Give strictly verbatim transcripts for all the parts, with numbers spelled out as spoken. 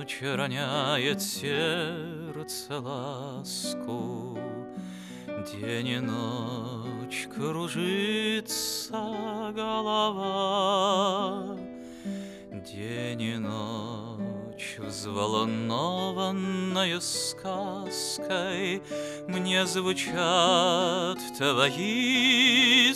ночь роняет сердце ласку, день и ночь кружится голова, день и ночь взволнованная сказкой мне звучат твои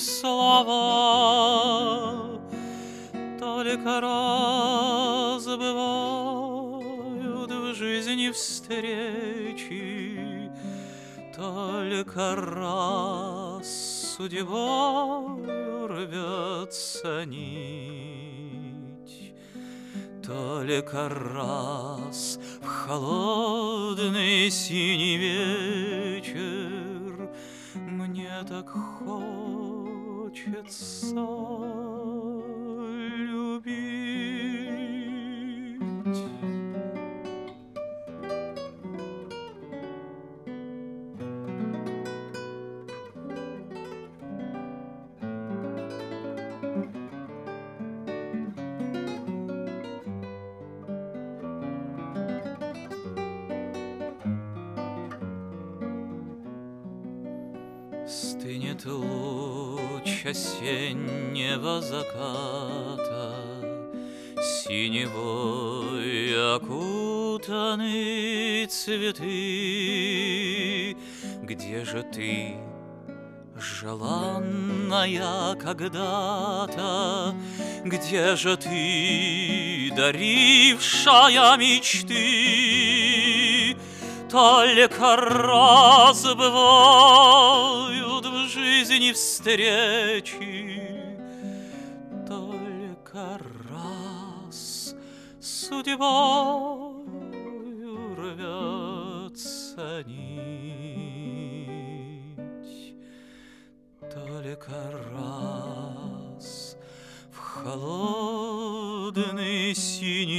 слова. Только раз бывают в жизни встречи, только раз судьбою рвется нить, только раз в холодный синий вечер мне так хочется любить. Стынет луч осеннего заката, синевой окутаны цветы. Где же ты, желанная когда-то? Где же ты, дарившая мечты? Только раз бывают в жизни встречи, только раз судьбою рвется нить, только раз в холодный синий